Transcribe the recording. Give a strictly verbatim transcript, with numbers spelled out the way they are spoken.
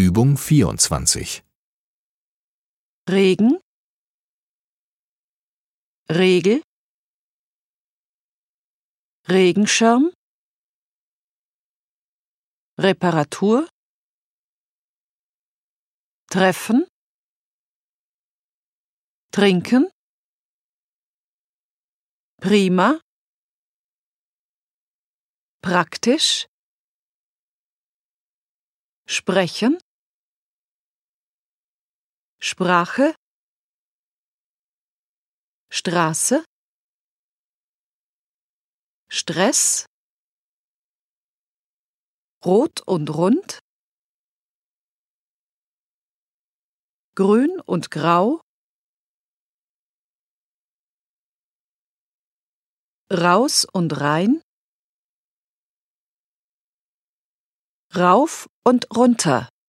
Übung vierundzwanzig. Regen, Regel, Regenschirm, Reparatur, treffen, trinken, prima, praktisch, sprechen, Sprache, Straße, Stress, rot und rund, grün und grau, raus und rein, rauf und runter.